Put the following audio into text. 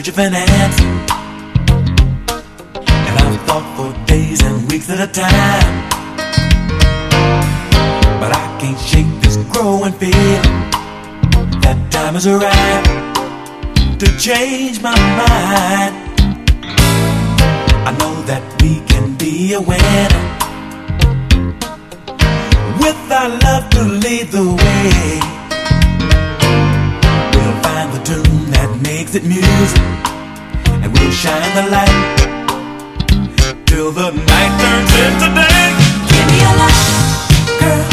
your finance. And I've thought for days and weeks at a time, but I can't shake this growing feeling that time is right to change my mind. I know that we can be a winner with our love to lead the way. We'll find the tune that makes it music, and we'll shine the light till the night turns into day. Give me your love, girl.